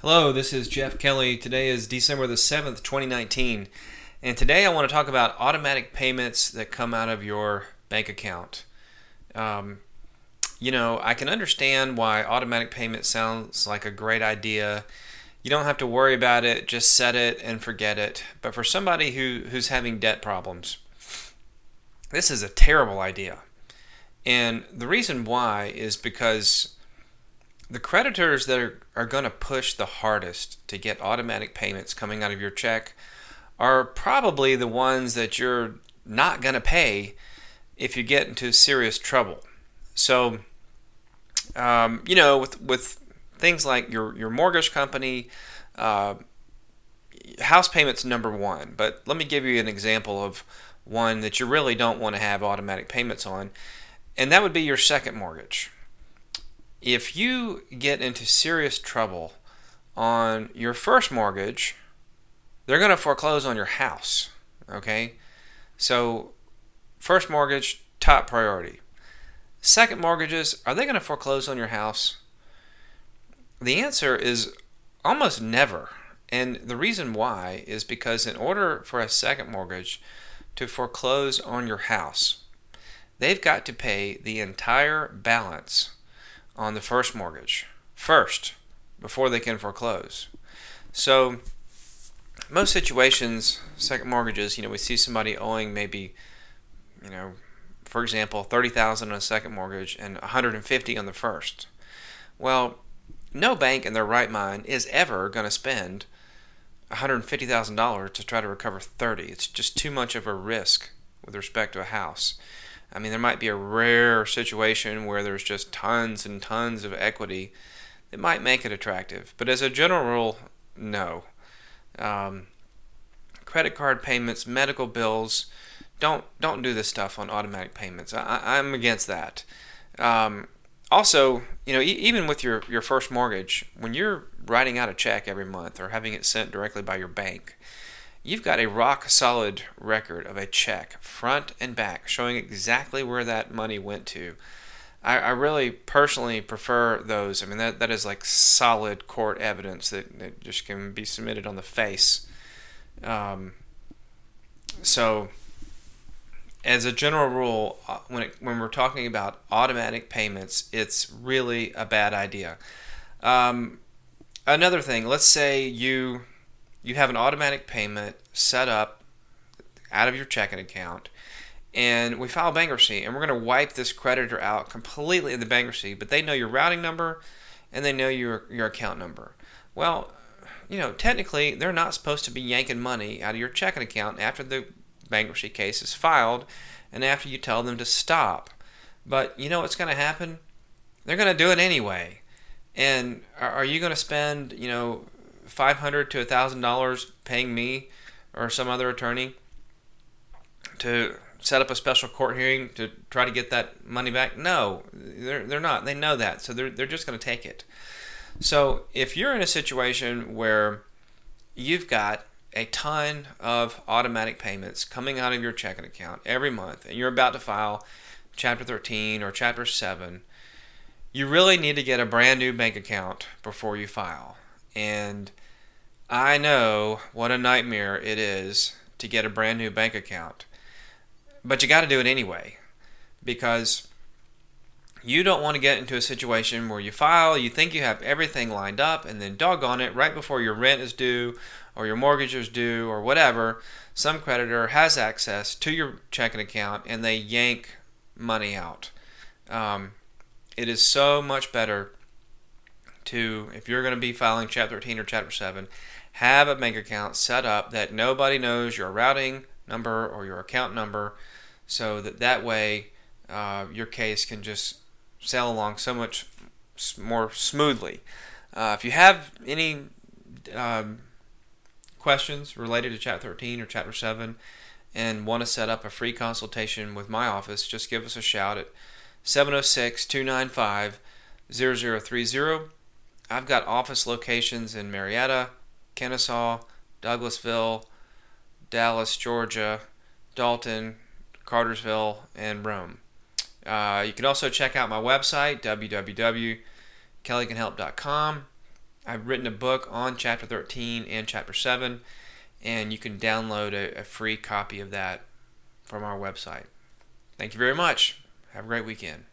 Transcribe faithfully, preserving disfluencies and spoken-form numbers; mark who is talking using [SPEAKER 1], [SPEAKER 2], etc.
[SPEAKER 1] Hello, this is Jeff Kelly. Today is December the seventh, twenty nineteen, and today I want to talk about automatic payments that come out of your bank account. Um, you know, I can understand why automatic payment sounds like a great idea. You don't have to worry about it, just set it and forget it. But for somebody who, who's having debt problems, this is a terrible idea. And the reason why is because the creditors that are, are going to push the hardest to get automatic payments coming out of your check are probably the ones that you're not going to pay if you get into serious trouble. So, um, you know, with with things like your, your mortgage company, uh, house payment's number one. But let me give you an example of one that you really don't want to have automatic payments on, and that would be your second mortgage. If you get into serious trouble on your first mortgage, they're going to foreclose on your house, okay? So, first mortgage, top priority. Second mortgages, are they going to foreclose on your house? The answer is almost never. And the reason why is because in order for a second mortgage to foreclose on your house, they've got to pay the entire balance on the first mortgage first before they can foreclose. So most situations, second mortgages, you know, we see somebody owing maybe, you know, for example, thirty thousand dollars on a second mortgage and one hundred fifty dollars on the first. Well, no bank in their right mind is ever going to spend one hundred fifty thousand dollars to try to recover thirty. It's just too much of a risk with respect to a house. I mean, there might be a rare situation where there's just tons and tons of equity that might make it attractive. But as a general rule, no. Um, credit card payments, medical bills, don't don't do this stuff on automatic payments. I, I'm against that. Um, also, you know, e- even with your, your first mortgage, when you're writing out a check every month or having it sent directly by your bank, you've got a rock-solid record of a check, front and back, showing exactly where that money went to. I, I really personally prefer those. I mean, that, that is like solid court evidence that, that just can be submitted on the face. Um, so, as a general rule, uh, when it, when we're talking about automatic payments, it's really a bad idea. Um, another thing, let's say you... You have an automatic payment set up out of your checking account, and we file bankruptcy, and we're going to wipe this creditor out completely in the bankruptcy, but they know your routing number, and they know your your account number. Well, you know, technically, they're not supposed to be yanking money out of your checking account after the bankruptcy case is filed, and after you tell them to stop. But you know what's going to happen? They're going to do it anyway. And are, are you going to spend, you know, five hundred to a thousand dollars paying me or some other attorney to set up a special court hearing to try to get that money back? No, they're they're not. They know that, so they're they're just going to take it. So if you're in a situation where you've got a ton of automatic payments coming out of your checking account every month, and you're about to file Chapter thirteen or Chapter seven, you really need to get a brand new bank account before you file. And I know what a nightmare it is to get a brand new bank account. But you got to do it anyway, because you don't want to get into a situation where you file, you think you have everything lined up, and then doggone it, right before your rent is due or your mortgage is due or whatever, some creditor has access to your checking account and they yank money out. Um, it is so much better to, if you're going to be filing Chapter thirteen or Chapter seven, have a bank account set up that nobody knows your routing number or your account number, so that that way uh, your case can just sail along so much more smoothly. Uh, if you have any um, questions related to Chapter thirteen or Chapter seven and want to set up a free consultation with my office, just give us a shout at seven oh six, two nine five, zero zero three zero. I've got office locations in Marietta, Kennesaw, Douglasville, Dallas, Georgia, Dalton, Cartersville, and Rome. Uh, you can also check out my website, w w w dot kelly can help dot com. I've written a book on chapter thirteen and chapter seven, and you can download a, a free copy of that from our website. Thank you very much. Have a great weekend.